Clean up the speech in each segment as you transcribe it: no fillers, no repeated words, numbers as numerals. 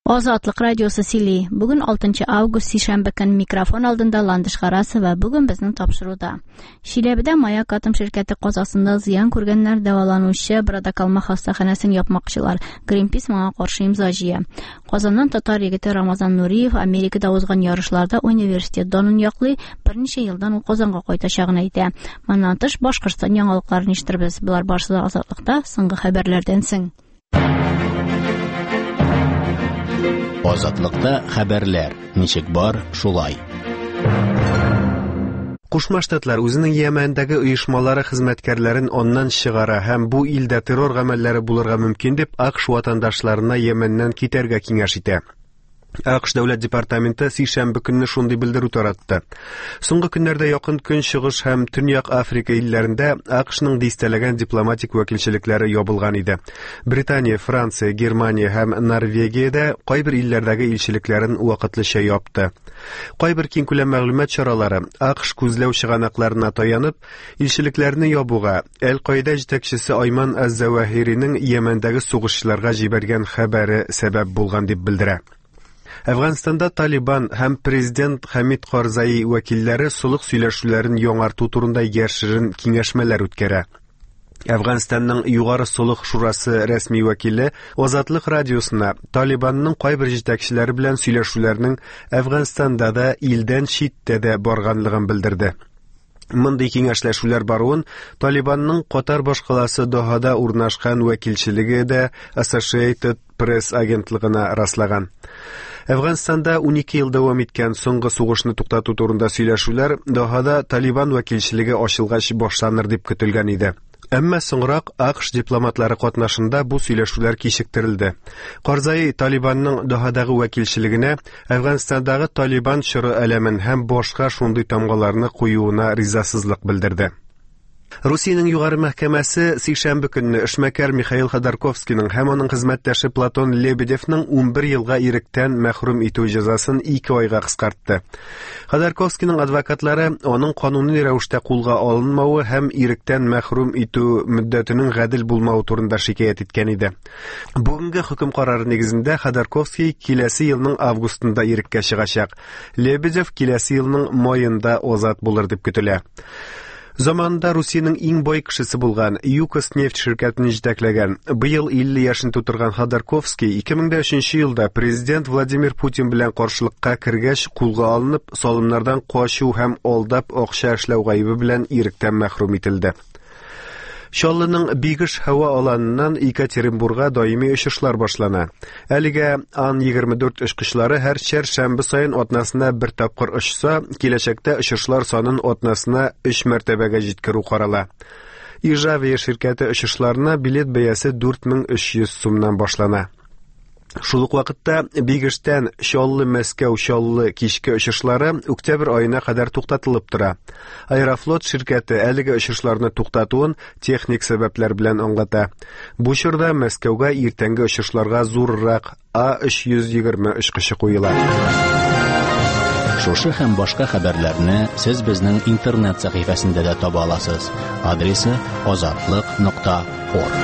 Азатлык радиосы сөйли. Бүген 6 август сишәмбе көн микрофон алдында Ландыш Гарасова бүген безнең тапшыруда. Шиләбедә Маяк атом ширкәте казасында зыян күргәннәр дәваланучы Брадакалма хастаханәсен япмакчылар. Greenpeace моңа каршы имза җыя. Казаннан татар егете Рамазан Нуриев Америкада узган ярышларда университет данын яклый, берничә елдан ул Казанга кайтачагын әйтә. Моннан тыш Башкортстан яңалыкларын ишеттербез. Булар барысы да Азатлыкта соңгы хәбәрләрдән соң. Азатлыкта хәбәрләр. Ничек бар, шулай. Кушма Штатлар үзенең Йемендәге оешмалары хезмәткәрләрен оннан чыгара һәм бу илдә террор гамәлләре булырга мөмкин дип АКШ ватандашларына Йеменнән китәргә киңәш итә. АКШ дәүләт департаменты сишәмбе көнне шундый белдерү таратты. Соңгы көннәрдә якын көнчыгыш һәм Төньяк Африка илләрендә АКШның дистәләгән дипломатик вәкилчелекләре ябылган иде. Британия, Франция, Германия һәм Норвегиядә кайбер илләрдәге илчелекләрен вакытлыча япты. Кайбер киң күләм мәгълүмат чаралары АКШ күзләү чыганакларына таянып, илчелекләрне ябуга Әл-Каида җитәкчесе Айман Аз-Завахиринең Йемендәге сугышчыларга җибәргән хәбәре сәбәп булган дип белдерә. Әфганстанда Талибан һәм президент Хамид Карзаи вәкилләре сулык сөйләшүләрен яңарту турында яшерен киңәшмәләр үткәрә. Әфганстанның Югары Сулык шурасы рәсми вәкиле Азатлык радиосына Талибанның кайбер җитәкчеләре белән сөйләшүләрнең Әфганстанда да илдән читтә дә барганлыгын белдерде. Мондый киңәшләшүләр баруын Талибанның Катар башкаласы Дохада урнашкан вәкилчелеге дә Associated Press агентлыгына раслаган. Әфганстанда 12 ел дәвам иткән соңгы сугышны туктату турында сөйләшүләр Дохада Талибан вәкилчелеге ачылгач башланыр дип көтелгән иде. Әмма соңрак АКШ дипломатлары катнашында бу сөйләшүләр кичектерелде. Карзаи Талибанның Дохадагы вәкилчелегенә Әфганстандагы Талибан чоры әләмен һәм башка шундый тамгаларны куюына ризасызлык белдерде. Русиянең югары мәхкәмәсе сишәмбе көнне эшмәкәр Михаил Ходорковскийның һәм аның хезмәттәше Платон Лебедевның 11 елга иректән мәхрүм итү җәзасын 2 айга кыскартты. Ходорковскийның адвокатлары аның кануни рәвештә кулга алынмавы һәм иректән мәхрүм итү мөддәтенең гадел булмавы турында шикаят иткән иде. Бүгенге хөкем карары нигезендә Ходорковский киләсе елның августында иреккә чыгачак. Лебедев киләсе елның маенда азат булыр дип көтелә. Заманда Русиянең иң бай кешесе булган Юкоснефть ширкәтен җитәкләгән, быел 50 яшен тутырган Ходорковский 2003 елда президент Владимир Путин белән каршылыкка кергәч кулга алынып, салымнардан качу һәм алдап акча эшләү гаебе белән иректән мәхрүм ителде. Чаллының Бигыш һава аланыннан Екатеринбурга даими очышлар башлана. Әлегә Ан-24 очкычлары һәр чәршәмбе саен атнасына бер тапкыр очса, киләчәктә очышлар санын атнасына 3 мәртәбәгә җиткерү карала. Ижавия ширкәте очышларына билет бәясе 4300 сумнан башлана. Шул ук вакытта Бигыштан Чаллы-Мәскәү-Чаллы кичке очышлары октябрь аена кадәр туктатылып тора. Аэрофлот ширкәте әлеге очышларны туктатуын техник сәбәпләр белән аңлата. Бу чорда Мәскәүгә иртәнге очышларга зуррак A320 очкычы куела. Шушы һәм башка хәбәрләрне сез безнең интернет сәхифәсендә дә таба аласыз. Адресы azatlyk.org.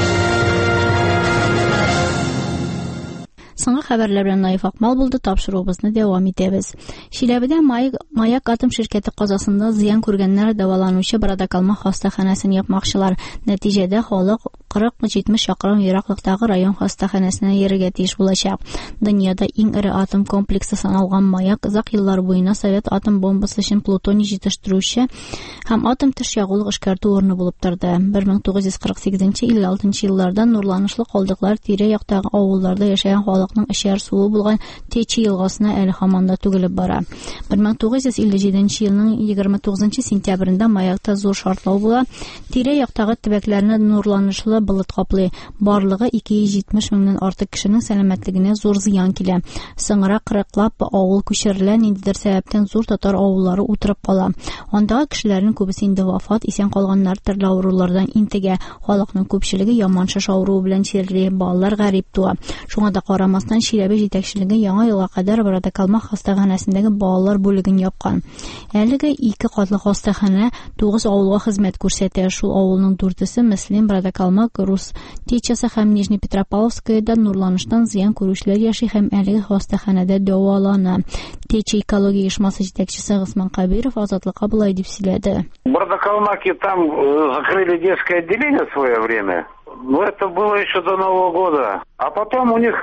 Соңгы хәбәрләр белән Наиф Акмал булды, тапшыруыбызны дәвам итәбез. Шиләбедә Маяк атом ширкәте казасында зыян күргәннәр дәваланучы Брадакалма хастаханәсен япмакчылар. Нәтиҗәдә халык 40-70 чакрым ераклыктагы район хастаханәсенә йөрергә тиеш булачак. Дөньяда иң ире атом комплексы саналган Маяк озак еллар буена Совет атом бомбасы өчен плутоний җитештерүче һәм атом тыш ягулык эшкәртү урыны булып торды. 1948-56 елларда нурланышлы калдыклар тирә-яктагы авылларда яшәгән халыкның эшәр суы булган Течи елгасына әле һаман да түгелеп бара. 1957 елның 29 сентябрендә Маякта зур шартлау була. Тирә-яктагы төбәкләрне нурланышлы болыт каплый. Барлыгы 270 меңнән артык кешенең сәламәтлегенә зур зыян килә. Соңрак 40лап авыл күчерелә, ниндидер сәбәптән зур татар авыллары утырып кала. Андагы кешеләрнең күбесе инде вафат, исән калганнар төрле авырулардан интегә. Халыкның күпчелеге яман шаш авыруы белән чирли, балалар гарип туа. Шуңа да карамастан Шиләбе җитәкчелеге яңа елга кадәр Брадакалма хастаханәсендәге балалар бүлеген япкан. Әлегә 2 катлы хастаханә 9 авылга хезмәт күрсәтә. Шул авылның 4-се Мөслим Брадакалма Маяк, Рус течасы һәм Нижний Петропавловскайда нурланыштан зыян күрүчеләр яши һәм әлеге хастаханәдә дәвалана. Течи экология оешмасы җитәкчесе Госман Кабиров Азатлыкка булай дип сөйләде. В Бардакалмаке там закрыли детское отделение в свое время. Но это было еще до Нового года. А потом у них,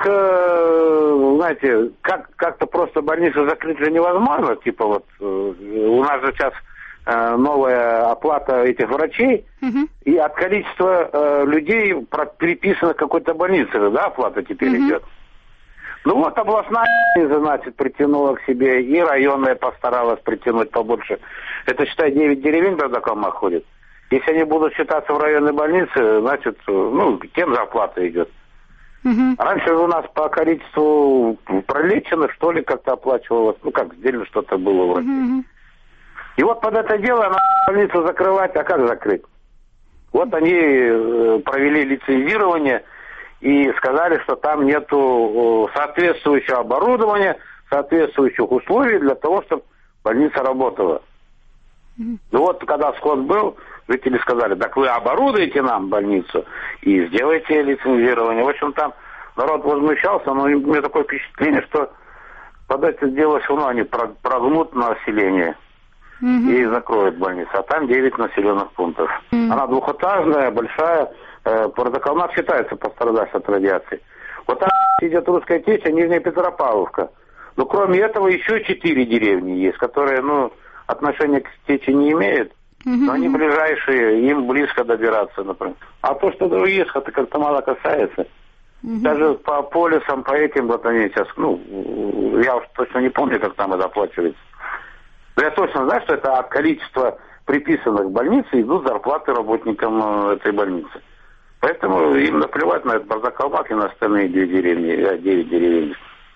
знаете, как-то просто больницу закрыть же невозможно. Типа вот у нас же сейчас новая оплата этих врачей, и от количества людей приписано к какой-то больнице, да, оплата теперь идет. Ну вот областная, значит, притянула к себе, и районная постаралась притянуть побольше. Это, считай, 9 деревень в Бардакалмак ходит. Если они будут считаться в районной больнице, значит, тем зарплата идет. Раньше у нас по количеству пролеченных, что ли, как-то оплачивалось, как отдельно что-то было вроде. И вот под это дело надо больницу закрывать, а как закрыть? Вот они провели лицензирование и сказали, что там нету соответствующего оборудования, соответствующих условий для того, чтобы больница работала. Ну вот, когда сход был, жители сказали, так вы оборудуете нам больницу и сделайте лицензирование. В общем, там народ возмущался, но у меня такое впечатление, что под это дело все равно они прогнут население и закроют больницу. А там 9 населенных пунктов. Она двухэтажная, большая. Бардакалмак считается пострадавшим от радиации. Вот там идет Русская Течь, Нижняя Петропавловка. Но кроме этого еще 4 деревни есть, которые, отношения к Течи не имеют. Но они ближайшие, им близко добираться, например. А то, что других, это как-то мало касается. Даже по полисам, по этим, вот они сейчас, я уж точно не помню, как там это оплачивается. Но я точно знаю, что это от количества приписанных в больнице идут зарплаты работникам этой больницы. Поэтому им наплевать на этот Бардакалмак и на остальные 9 деревень.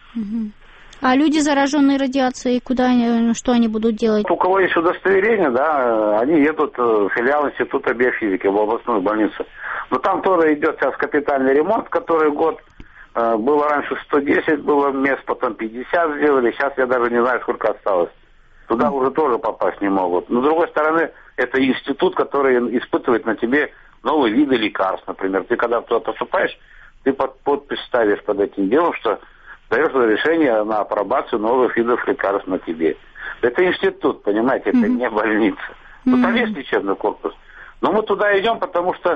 А люди, зараженные радиацией, что они будут делать? У кого есть удостоверение, да, они едут в филиал Института биофизики в областную больницу. Но там тоже идет сейчас капитальный ремонт, который год. Было раньше 110 было мест, потом 50 сделали. Сейчас я даже не знаю, сколько осталось. Туда уже тоже попасть не могут. Но с другой стороны, это институт, который испытывает на тебе новые виды лекарств, например. Ты когда туда поступаешь, ты подпись ставишь под этим делом, что даешь разрешение на апробацию новых видов лекарств на тебе. Это институт, понимаете, это не больница. Там есть лечебный корпус. Но мы туда идем, потому что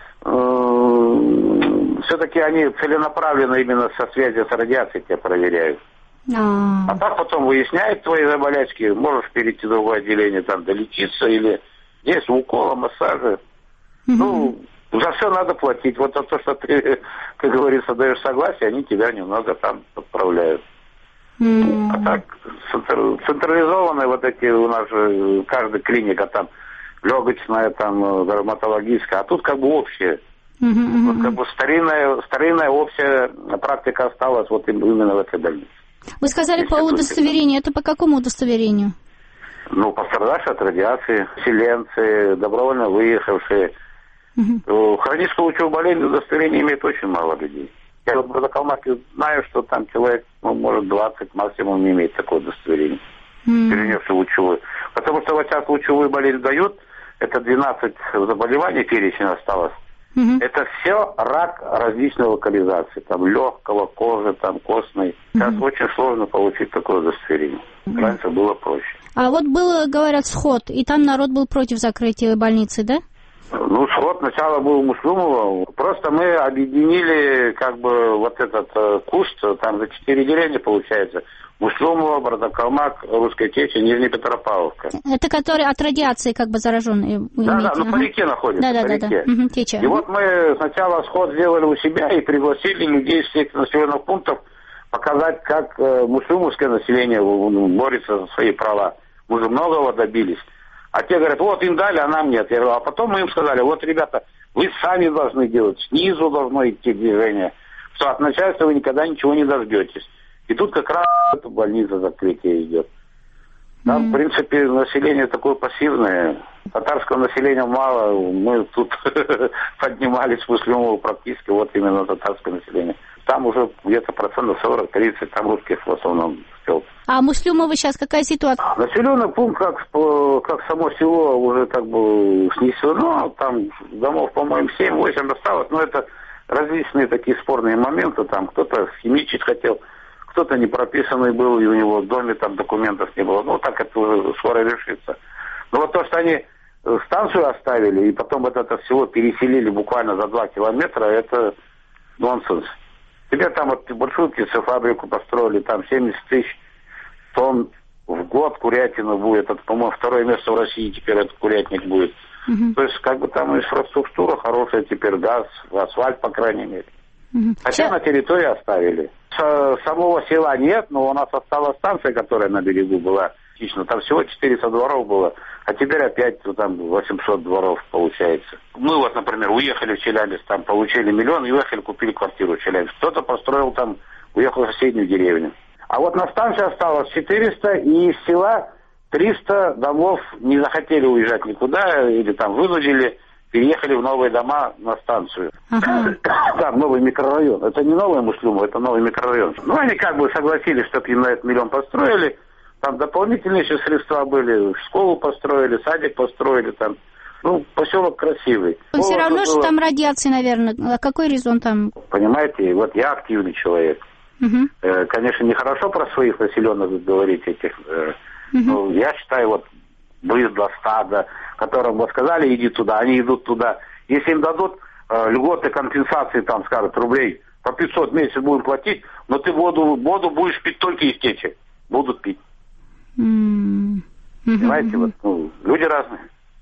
все-таки они целенаправленно именно со связью с радиацией тебя проверяют. А так потом выясняют твои болячки, можешь перейти в другое отделение, там долечиться, или здесь уколы, массажи. За все надо платить. Вот за то, что ты, как говорится, даешь согласие, они тебя немного там отправляют. А так, централизованные вот эти у нас же, каждая клиника там, легочная, там, дерматологическая, а тут как бы общее. Вот как бы старинная общая практика осталась вот именно в этой больнице. Вы сказали по удостоверению. Это по какому удостоверению? Пострадавшие от радиации, селенцы, добровольно выехавшие. Хроническую лучевую болезнь удостоверения имеет очень мало людей. Я вот в Бардакалмаке знаю, что там человек, может, 20 максимум не имеет такого удостоверения, перенесший лучевую. Потому что вот сейчас лучевую болезнь дают, это 12 заболеваний, перечень осталось. Это все рак различной локализации, там легкого, кожи, там костной. Сейчас очень сложно получить такое удостоверение. Раньше было проще. А вот был, говорят, сход, и там народ был против закрытия больницы, да? Сход сначала был Муслумова. Просто мы объединили как бы вот этот куст, там за 4 деревни получается. Муслумова, Бардакалмак, Русская Течь, Нижняя Петропавловка. Это которые от радиации как бы зараженные? Да, по реке находятся, по реке. Теча. И вот мы сначала сход сделали у себя и пригласили людей из всех населенных пунктов показать, как муслюмовское население борется за свои права. Мы же многого добились. А те говорят, вот им дали, а нам нет. Я говорю, а потом мы им сказали, вот, ребята, вы сами должны делать, снизу должно идти движение, что от начальства вы никогда ничего не дождетесь. И тут как раз эта больница закрытие идет. Там, в принципе, население такое пассивное. Татарского населения мало. Мы тут поднимались с Муслюмова практически, вот именно татарское население. Там уже где-то 40-30%, там русских в основном сел. А Муслюмова сейчас какая ситуация? Населенный пункт, как само село, уже как бы снесено. Там домов, по-моему, 7-8 осталось. Но это различные такие спорные моменты. Там кто-то химичить хотел, кто-то не прописанный был, и у него в доме там документов не было. Ну, так это уже скоро решится. Но вот то, что они станцию оставили, и потом вот это село переселили буквально за 2 километра, это нонсенс. Теперь там вот большую птицефабрику построили, там 70 тысяч тонн в год курятина будет. Это, по-моему, 2-е место в России теперь этот курятник будет. То есть, как бы там инфраструктура хорошая, теперь газ, асфальт, по крайней мере. Хотя на территории оставили. Самого села нет, но у нас осталась станция, которая на берегу была. Там всего 400 дворов было, а теперь опять там 800 дворов получается. Мы вот, например, уехали в Челябинск, там получили 1 миллион и уехали, купили квартиру в Челябинске. Кто-то построил там, уехал в соседнюю деревню. А вот на станции осталось 400, и из села 300 домов не захотели уезжать никуда, или там вынудили, переехали в новые дома на станцию. Там новый микрорайон. Это не новый Муслюмов, это новый микрорайон. Ну, они как бы согласились, чтобы им на этот 1 миллион построили. Там дополнительные еще средства были. Школу построили, садик построили там. Ну, поселок красивый. Но все равно же там радиация, наверное. А какой резон там? Понимаете, вот я активный человек. Конечно, нехорошо про своих населенных говорить этих. Но я считаю, вот быдло, стадо, которым вот сказали, иди туда, они идут туда. Если им дадут льготы, компенсации, там, скажут, рублей по 500 в месяц будем платить, но ты воду будешь пить только из течи. Будут пить. Понимаете, вот, люди разные.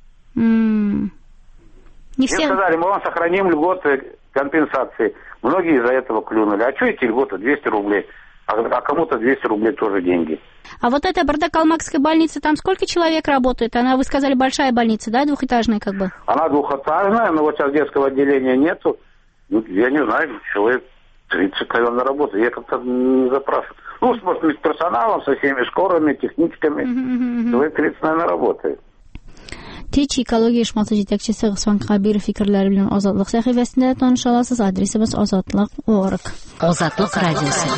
Не все сказали, мы вам сохраним льготы, компенсации. Многие из-за этого клюнули. А что эти льготы? 200 рублей. А кому-то 200 рублей тоже деньги. А вот эта Бардакалмакская больница, там сколько человек работает? Она, вы сказали, большая больница, да, двухэтажная как бы? Она двухэтажная, но вот сейчас детского отделения нету. Ну, я не знаю, человек 30, наверное, работает. Я как-то не запрашиваю. Ну, с персоналом, со всеми скорыми, техничками. Человек 30, наверное, работает. Teach ekologiya ishxonasi yetakchisi G'isvan Qabirov fikrlari bilan Ozodlik sahifasida tanisha olasiz. Adresimiz ozodlik.org. Ozodlik radiosi.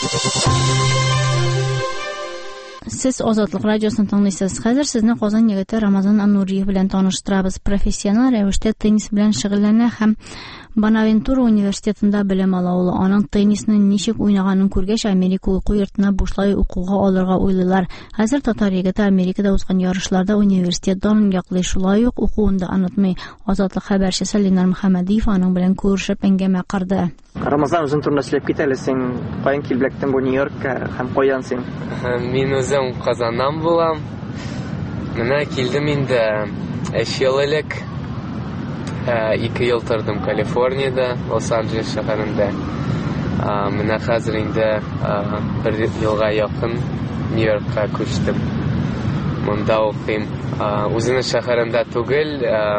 Siz Ozodlik radiosini tinglaysiz. Hozir sizni Qozon yigiti Ramazon Anuriyev bilan tanishtiramiz. Professional ravishda tennis bilan shug'ullanadi ham Bonaventura universitetida bilim oladi. Uning tennisni nechuk o'ynaganini ko'rgach, Amerika o'quv yurtini bo'shlay o'quvga olirga o'ylaylar. Hozir Tatar yigiti Amerikada o'tgan yarishlarda universitetdan yoqli shulay yo'q o'quvini unutmay. Ozodlik xabarchisi Lenar Muhammadiyev uning bilan ko'rishib angama qirdi. Ramazon uzun turni ishlab ketalising, qo'yin kelbakdan bu Nyu-Yorkka ham qo'yansing. Men o'zim Qozondan bo'lam. Mana keldim endi 5 yil ilk 2 yil turdim Kaliforniyada, Los-Anjeles shaharida. Mana hozir endi 1 yilga yaqin Nyu-Yorkka ko'chdim. Bunda o'qiyim. O'zini shaharimda tugul,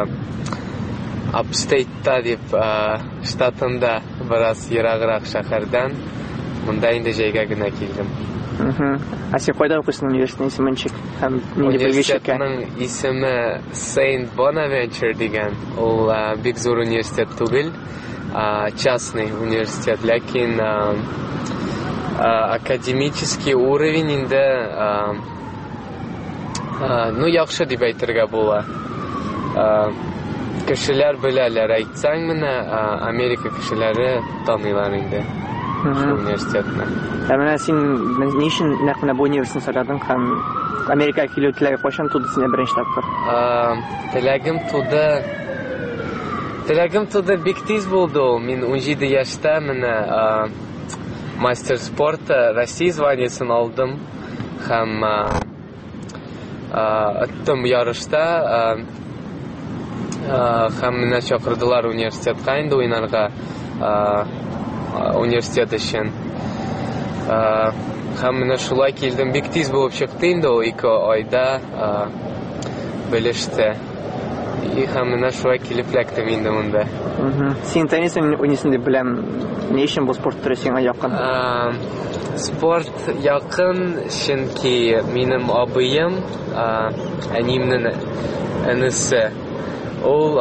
Upstate'da deb shtatimda biroz yiroqroq shahardan bunda endi joygagina keldim. А sen qayerda o'qiysan universitetning isminchi? Ham menga bilgishga. Universitetning ismi Saint Bonaventure degan. U bek zo'r universitet tugul, частный universitet, lekin akademический уровень endi ну yaxshi deb aytirga bo'la. Kishilar bilalar, aytsang mana Amerika kishilari taniylar endi shu universitetni. Mana sen nishin naqna bu universitetni so'rading ham Amerikaga keluvchilarga qachon tudi sen birinchi topqir? Tilagim tudi bek tez bo'ldi. Men 17 yoshda mana master sportda Rossiya zvaniysini oldim. Ham o'tdim yarishda ham meni chaqirdilar universitetga endi o'ynarga universitet uchun. Ham meni shulay keldim, bek tez bo'lib chiqdi endi 2 oyda bilishdi. И һәм менә шулай килеп эләктем инде монда. Син теннис уйныйсың дип беләм. Ни өчен бу спорт түре сиңа якын? Спорт якын, чөнки минем абыем, әниемнең энесе, ул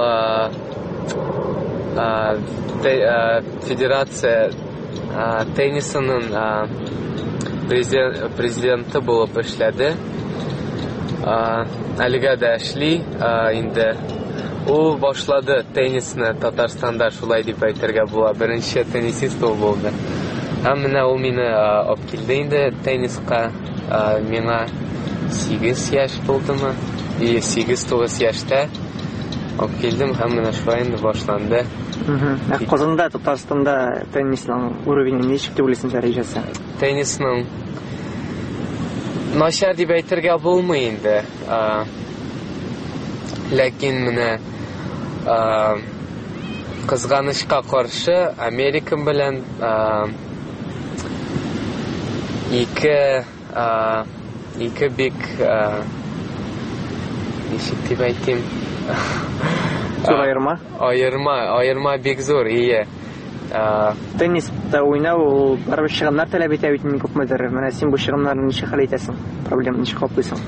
федерация теннисының президенты булып эшләде. Әлегә дә эшли инде. Ул башлады теннисны Татарстанда, шулай дип әйтергә була. Беренче теннисист ул булды. Һәм менә ул мине алып килде инде тенниска. Миңа 8 яшь булдымы? 8-9 яшьтә алып килдем һәм менә шулай инде башланды. Казанда, Татарстанда теннисның уровені ничек дип уйлыйсың дәрәҗәсе? Теннисның начар дип әйтергә булмый инде. Ләкин менә кызганычка каршы Америка белән ике бик ничек дип әйтим? Айырма бик зур, ие. Тенниста уйнау барыбер чыгымнар таләп итә бит инде күпмедер. Менә син бу чыгымнарны ничек хәл итәсең? Проблеманы ничек каплыйсың?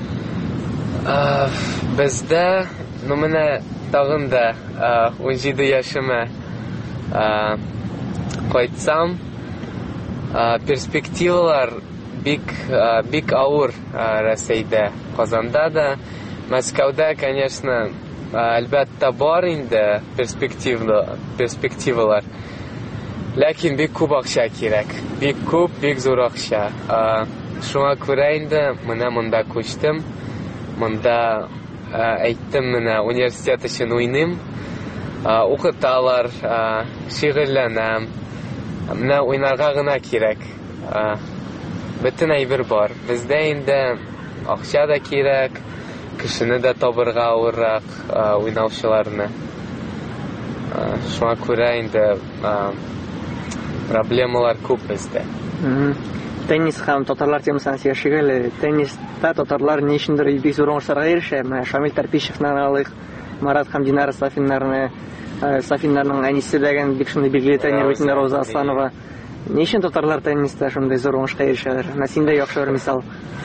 Бездә, менә тагын да 17 яшыма кайтсам, перспективалар бик авыр Россиядә, Казанда да, Мәскәүдә, конечно, әлбәттә бар инде перспективалар. Ләкин бик күп акча кирәк. Бик күп, бик зур акча. Шуңа күрә инде менә монда күчтем. Монда әйттем, менә университет өчен уйныйм. Укыталар, шигырьләнәм. Менә уйнарга гына кирәк. Бөтен әйбер бар. Бездә инде акча да кирәк. Кешене дә табырга авыррак уйнаучыларны. Шуңа күрә инде проблемалар күп бездә. Теннис һәм татарлар темасына сөйләшергә. Тенниста татарлар ни өчендер бик зур уңышларга ирешә. Менә Шамил Тарпишевны алыйк, Марат һәм Динара Сафиннарның әнисе дигән бик шундый билгеле тренер бит Роза Асланова. Ни өчен татарлар тенниста шундый зур уңышка ирешәләр? Менә синдә яхшы бер мисал.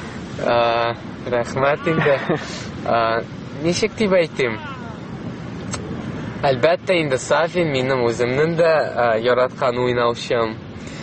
Рәхмәт инде. Ничек дип әйтим? Әлбәттә инде Сафин минем үземнең дә яраткан уйнаучым.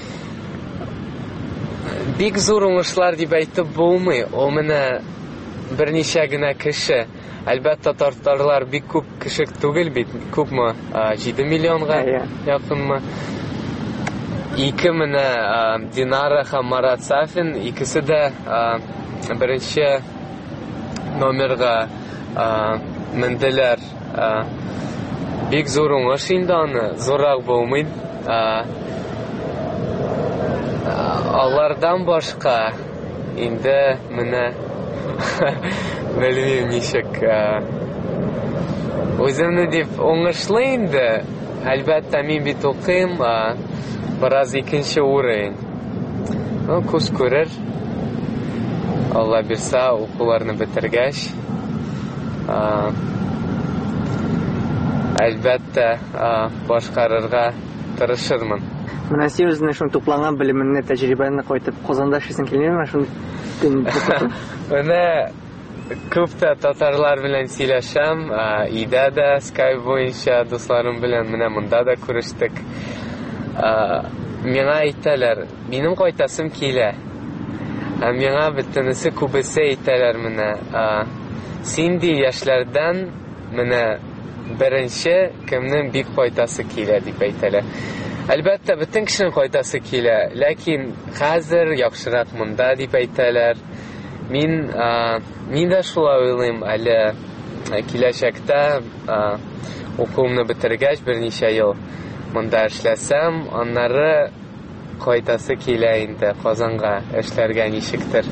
Бик зур уңышлар дип әйтеп булмый. Ул менә берничә генә кеше. Әлбәттә татарлар бик күп кеше түгел бит. Күпме? 7 миллионга якынмы? Ике менә Динара һәм Марат Сафин, икесе дә беренче номерга менделәр. Бик зур уңыш инде аны, зуррак булмый. Алардан башка инде менә белмим ничек. Үземне дип уңышлы инде. Әлбәттә мин бит укыйм, бераз икенче уровень. Күз күрер. Алла бирсә, укуларны бетергәч, әлбәттә башкарырга тырышырмын. Менә син үзеңнең шундый тупланган белеменне, тәҗрибәне кайтып Казанда эшлисең килмәме шундый? Менә күп тә татарлар белән сөйләшәм, өйдә дә Skype буенча дусларым белән менә монда да күрештек. Миңа әйтәләр, минем кайтасым килә. Миңа бөтенесе күбесе әйтәләр менә, синди яшьләрдән менә беренче кемнең бик кайтасы килә дип әйтәләр. Әлбәттә бөтен кешенең кайтасы килә, ләкин хәзер яхшырак монда дип әйтәләр. Мин дә шулай уйлыйм, әле киләчәктә укуымны бетергәч берничә ел монда эшләсәм, аннары кайтасы килә инде Казанга эшләргә ничектер.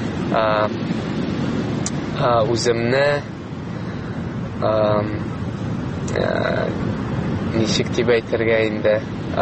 Үземне ничек дип әйтергә инде,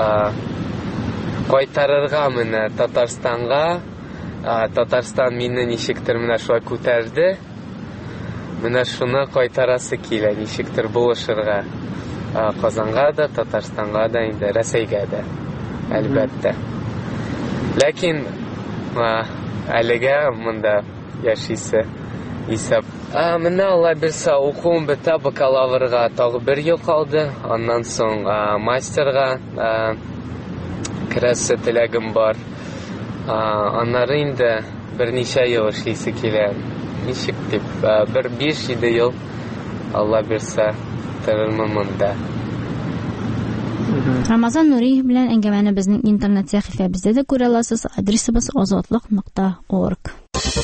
кайтарырга менә Татарстанга. Татарстан мине ничектер менә шулай күтәрде. Менә шуны кайтарасы килә, ничектер булышырга. Казанга да, Татарстанга да, инде Рәсәйгә дә, әлбәттә. Ләкин әлегә монда яшисе исәп. Менә Алла бирсә, укуым бетә, бакалаврга тагы 1 ел калды. Аннан соң мастерга керәсе теләгем бар. Аннары инде берничә ел эшлисе килә. Ничек дип, 5-7 ел Алла бирсә торырмын монда. Рамазан Нуриев белән әңгәмәне безнең интернет сәхифәбездә дә күрә аласыз. Адресыбыз azatlык.org.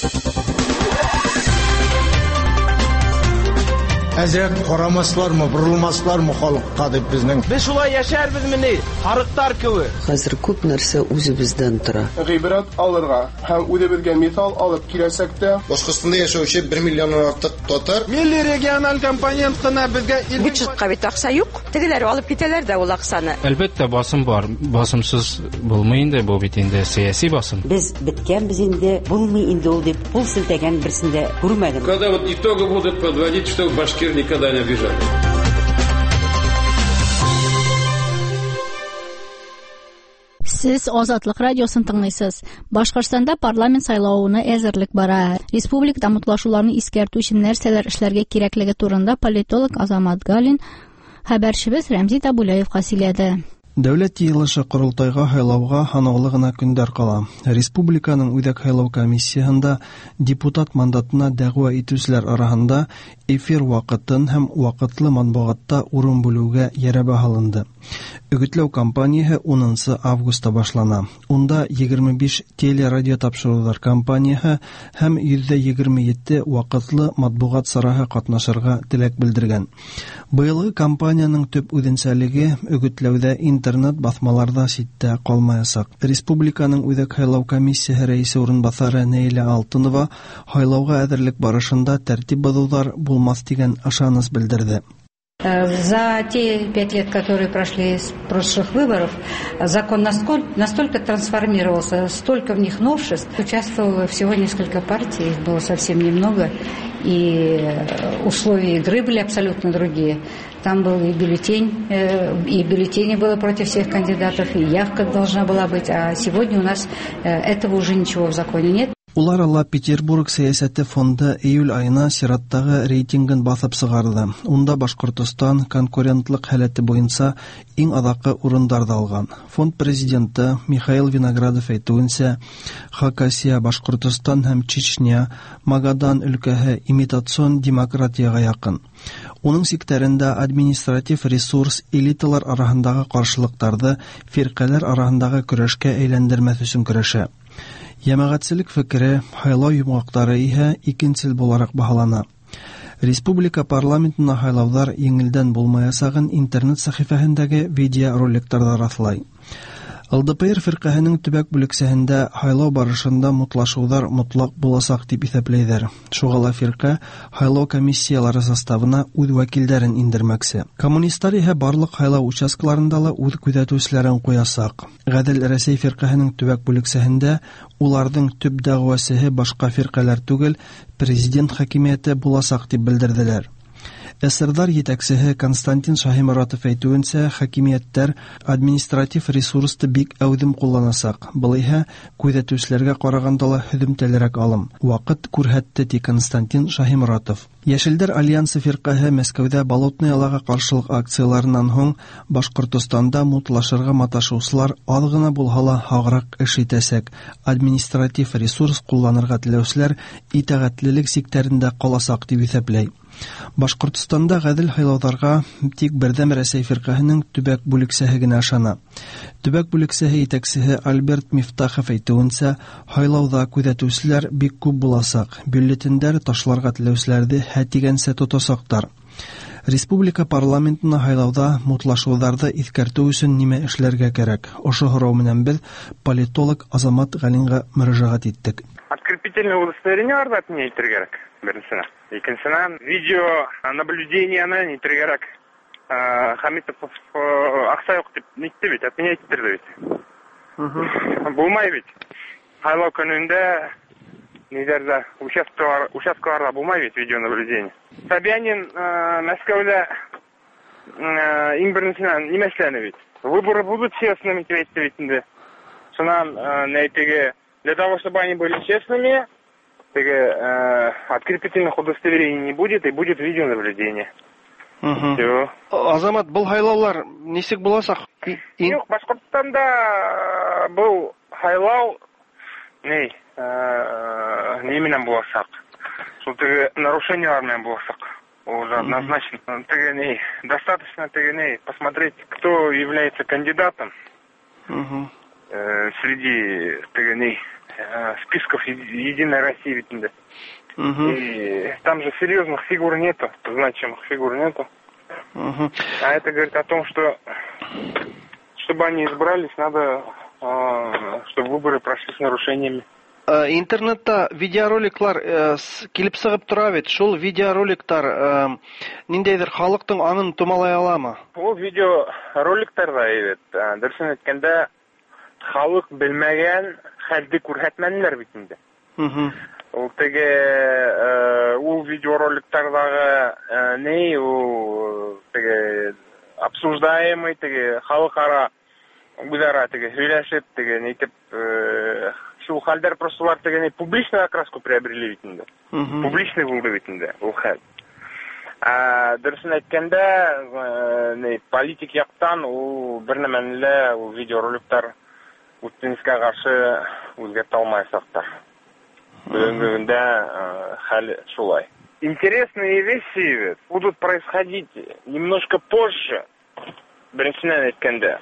Әзрәк карамаслармы, борылмаслармы халыкка дип безнең. Без шулай яшәрбез мени, харыктар кеби. Хәзер күп нәрсә үзебездән тора. Гыйбрат алырга һәм үзебезгә мисал алып киләсәк тә, Башкортстанда яшәүче 1 миллионнан артык татар. Милли региональ компонент кына безгә бюджетка бит акча юк. Тегеләр алып китәләр дә ул акчаны. Әлбәттә басым бар. Басымсыз булмый инде, бу бит инде сиясәт басым. Без биткәнбез инде, булмый инде ул дип кул селтәгән берсендә күрмәдем. Когда вот итоги будут подводить, что башкир никогда не обижали. Сез Азатлык радиосын тыңлыйсыз. Башкортстанда парламент сайлауына әзерлек бара. Республикада мутлашуларны искәртү өчен нәрсәләр эшләргә кирәклеге турында политолог Азамат Галин хәбәрчебез Рәмзи Табулаевка сөйләде. Дәүләт йыелышы корылтайга һайлауга ханаулы гына көндәр кала. Республиканың үдәк һайлау комиссиясендә депутат мандатына дәгъва итүчеләр арасында эфир вакытын һәм вакытлы матбугатта урын бүлүгә ярәбә алынды. Үгетләү кампаниясе 10 августта башлана. Унда 25 телерадио тапшырулар кампаниясе һәм 127 вакытлы матбугат сарайы катнашырга теләк белдергән. Быелгы кампанияның төп үзенчәлеге үгетләүдә интернет басмаларда ситтә калмаячак. Республиканың үдәк һайлау комиссиясе рәисе урынбасары Нәйлә Алтынова һайлауга әзерлек барышында тәртип бозулар булмас дигән ышаныс белдерде. За те 5 лет, которые прошли с прошлых выборов, закон настолько трансформировался, столько в них новшеств. Участвовало всего несколько партий, их было совсем немного, и условия игры были абсолютно другие. Там был и бюллетень, и бюллетени было против всех кандидатов, и явка должна была быть, а сегодня у нас этого уже ничего в законе нет. Улар Алла Петербург сәясәте фонды июль айына сираттагы рейтингын басып сыгарды. Унда Башкортстан конкурентлык халаты буенча иң адакы урындарда алган. Фонд президенты Михаил Виноградов әйтүенчә, Хакасия, Башкортстан һәм Чечня, Магадан өлкәһе имитацион демократияга якын. Уның сектарында административ ресурс элиталар арасындагы каршылыктарды фиркалар арасындагы көрәшкә әйләндермәс өчен көрәшә. Ямагатчылык фикере, һайлау йомгаклары иһә икенчел буларак баһалана. Республика парламентына һайлаулар еңелдән булмаячагын интернет сәхифәһендәге видеороликларда раслай. ЛДПР фиркаһының төбәк бүлексәһендә һайлау барышында мутлашулар мотлак буласак дип исәпләйдер. Шугала фирка һайлау комиссиялары составына үз вәкилләрен индермәкче. Коммунистлар иһә барлык һайлау участкаларында ла үз күзәтүчеләрен куясак. Гадел Рәсәй фиркаһының төбәк бүлексәһендә уларның төп дәгъвасы башка фиркалар түгел, президент хакимияте буласак дип белдерделәр. Әсәрдар етәкчеһе Константин Шаһиморатов әйтүенчә, хакимияттәр административ ресурсты бик әүдем кулланасак. Булайһа, күзәтүчеләргә караганда ла һөдемтәлерәк алым. Вакыт күрһәтте ди Константин Шаһиморатов. Яшелдәр альянсы фиркаһы Мәскәүдә Болотный ялага каршылык акцияларыннан һуң Башкортстанда мутлашырга маташучылар аз гына булса ла хаграк эш итәсәк, административ ресурс кулланырга теләүчеләр итәгатьлелек сектарында каласак дип исәпләй. Башкортстанда гадел һайлауларга тик бердәм Рәсәй фиркаһының төбәк бүлексәһе генә ышана. Төбәк бүлексәһе итәкчеһе Альберт Мифтахов әйтүенчә, һайлауда күзәтүчеләр бик күп буласак, бюллетеннәр ташларга теләүчеләрне һәтигәнсә тотасактар. Республика парламентына һайлауда мутлашуларда искәртү өчен нимә эшләргә кирәк? Ошо һорау менән без политолог Азамат Галинга мөрәҗәгать иттек. Открепительное удостоверение арда отменять кирәк. Беренчедән. Икенчедән видео наблюдениене нитер кирәк. Хамитов акча юк дип нитте бит, отменять иттерде бит. Булмай бит. Һайлау көнендә нелерде участкаларда булмай бит видеонаблюдение. Собянин Мәскәүдә иң беренчедән нимә эшләне бит? Выборы будут честными, бит. Шуннан для того, чтобы они были честными, открепительных удостоверений не будет, и будет видеонаблюдение. Все. Азамат, был хайлаулар нисек буласак? Юк, Башкортстанда был хайлау неменен буласак. Шул нарушениялар менен буласак. Уже однозначно. Достаточно посмотреть, кто является кандидатом среди списков Единой России. И там же серьезных фигур нету, значимых фигур нету. А это говорит о том, что чтобы они избрались, надо, чтобы выборы прошли с нарушениями. Интернетта видеороликлар килеп сыгып тора бит. Шул видеороликтар ниндәйдер халыктың аңын томалай аламы? Ул видеороликтарда дөресен әйткәндә халык белмәгән хәлне күрһәтмәннәр бит инде. Ул ул видеороликтардагы обсуждаемый халыкара үзара сөйләшеп әйтеп шул хәлләр просто публичную окраску приобрели бит инде. Публичный булды бит инде ул хәл. Дөресен әйткәндә политик яктан ул бернәмәле ул видеороликтар Путинская каршы үзгәртә алмаячактар. Бүгенгә хәл шулай. Интересные вещи будут происходить немножко позже. Беренчедән әйткәндә.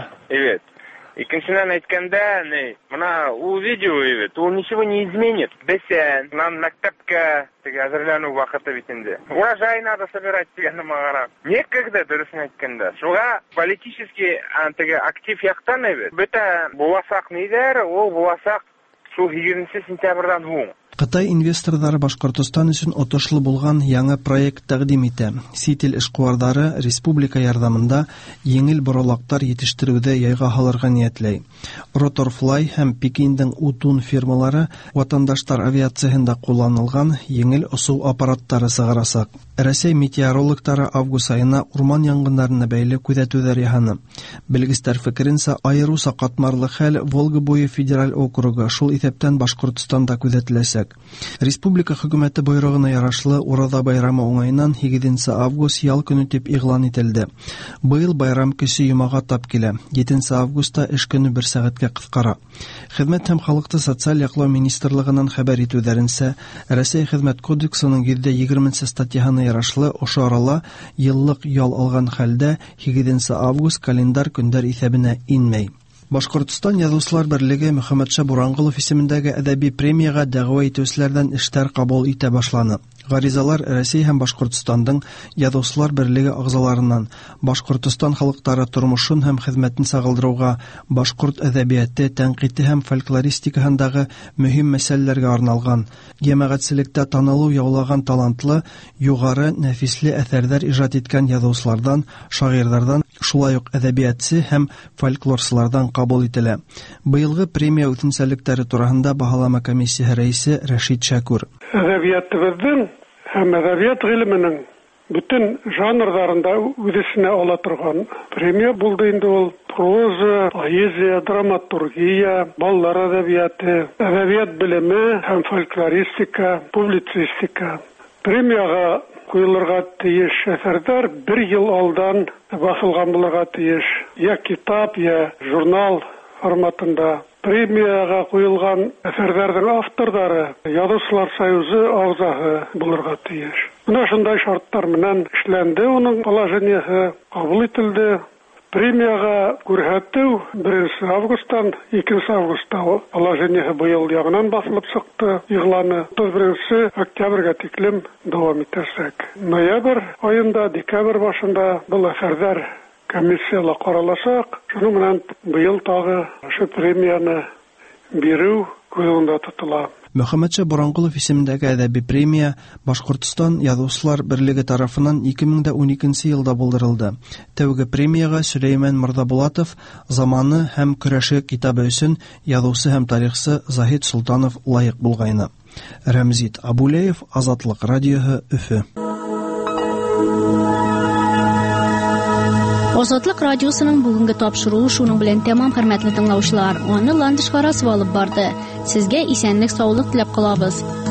Икенчедән әйткәндә, менә ул видео ул ничего не изменит. Бесән, нам мәктәпкә әзерләнү вакыты бит инде. Урожай надо собирать дигәнне магара. Некогда дөресен әйткәндә. Шуга политический актив яктан бөтә буласак нидер, ул буласак шул 20 сентябрьдән һуң. Кытай инвесторлары Башкортстан өчен отышлы булган яңа проект тәкъдим итә. Сит ил эшкуарлары республика ярдәмендә еңел боралактар җитештерүдә яйга һалырга ниятләй. Rotorfly һәм Пекиндән Утун фирмалары ватандашлар авиациясендә кулланылган еңел осу аппараттары сыгарасак. Россия метеорологлары август айына урман янгыннарына бәйле күзәтүләр яһаны. Белгечләр фикеренчә, аеруча катмарлы хәл Волга буе федераль округы, шул исәптән Башкортстанда күзәтеләчәк. Республика хөкүмәте бойрыгына ярашлы Ураза байрамы уңайыннан 7 август ял көне дип игълан ителде. Быел байрам кеше юмага тап килә. 7 августта эш көне 1 сәгатькә кыскара. Хезмәт һәм халыкты социаль яклау министрлыгыннан хәбәр итүләренчә, Россия хезмәт кодексының 120 статьясына ярашлы ошо арала еллык ял алган хәлдә 7 август календар көндәр исәбенә инмәй. Башкортстан язучылар берлеге Мөхәммәтша Бурангылов исемендәге әдәби премияга дәгъва итүчеләрдән эштәр кабул итә башланы. Гаризалар Россия һәм Башкортстандың язучылар берлеге агзаларыннан Башкортстан халыклары тормышын һәм хезмәтен сагылдыруга, башкорт әдәбияты, тәнкыйте һәм фольклористикаһындагы мөһим мәсьәләләргә арналган, җәмәгатьчелекдә танылу яулаган талантлы, югары нәфисле әсәрләр иҗат иткән язучылардан, шагыйрьләрдән, шулай ук әдәбиятчы һәм фольклорчылардан кабул ителә. Быелгы премия үтенчәлекләре турында баһалама комиссиясе рәисе Рәшид Шакур. Әдәбиятыбызның һәм әдәбият гыйлеменең бүтән жанрларында үзешенә ала торган премия булды инде ул. Проза, поэзия, драматургия, балалар әдәбияты, әдәбият белеме һәм фольклористика, публицистика. Премияга куелырга тиеш әсәрләр 1 ел алдан басылган булырга тиеш. Я китап, я журнал форматында. Премияга куелган әсәрләрнең авторлары Язучылар союзы агзасы булырга тиеш. Менә шундай шартлар менән эшләнде, уның положениесы кабул ителде. Премияга күрһәтү 1 августтан 2 августта положениесы быел ягынан басылып чыкты. Игъланы 31 октябрьгә тиклем дәвам итәчәк. Ноябрь аенда, декабрь башында бу әсәрләр комиссияла каралачак. Шуның белән быел тагы шу премияны бирү күз уңында тотыла. Мөхәммәтша Боранкулов исемендәге әдәби премия Башкортстан Язучылар берлеге тарафыннан 2012 елда булдырылды. Тәүге премияга Сөләйман Мырдабулатов «Заманы һәм көрәше» китабы өчен язучы һәм тарихчы Заһид Султанов лаек булгайны. Рәмзит Абулеев, Азатлык радиоһы, Өфе. Азатлык радиосының бүгенге тапшыруы шуның белән тәмам, хөрмәтле тыңлаучылар. Аны Ландышка расып алып барды. Сезгә исәнлек, саулык теләп калабыз.